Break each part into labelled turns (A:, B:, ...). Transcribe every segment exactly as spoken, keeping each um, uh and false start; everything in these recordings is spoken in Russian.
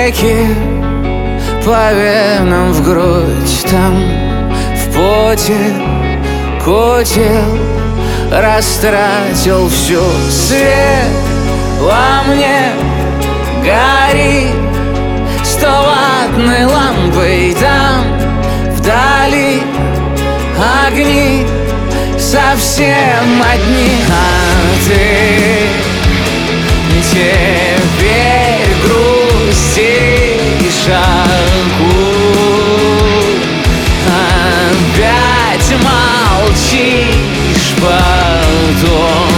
A: реки по венам в грудь, там в поте кутил, растратил всю свет. Во мне гори стоваттной лампой, там вдали огни совсем одни. А ты теперь грустишь, опять молчишь, потом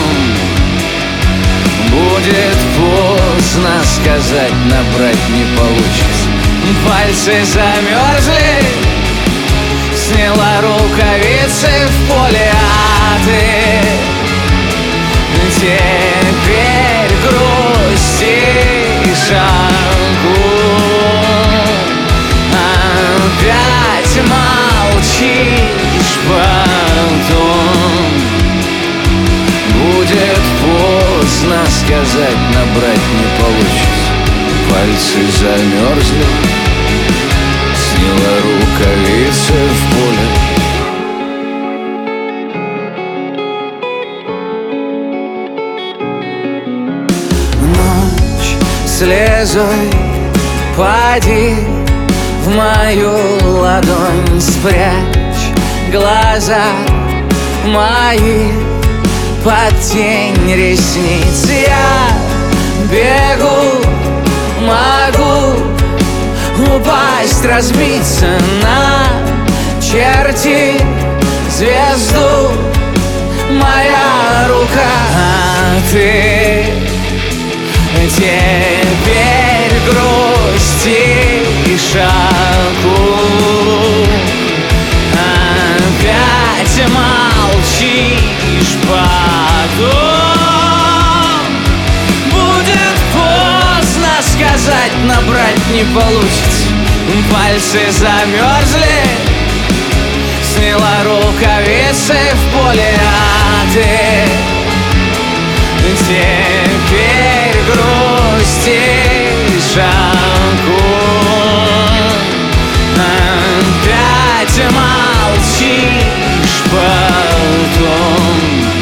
A: будет поздно сказать, набрать не получится. Пальцы замерзли, сняла рукавицы в поле, а ты теперь грустишь, опять молчишь, потом будет поздно сказать, набрать не получится. Пальцы замерзли, сняла рукавицы в поле. Ночь слезой пади в мою ладонь, спрячь глаза мои под тень ресниц. Я бегу, могу упасть, разбиться на черти звезду, моя рука. А ты теперь грустишь, опять молчишь, потом будет поздно сказать, набрать не получится. Пальцы замерзли, сняла рукавицы в поле, а ты теперь грустишь, опять молчишь, потом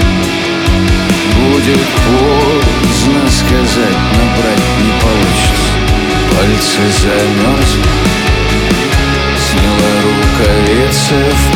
A: будет поздно сказать, набрать не получится. Пальцы замерзли, сняла рукавицы в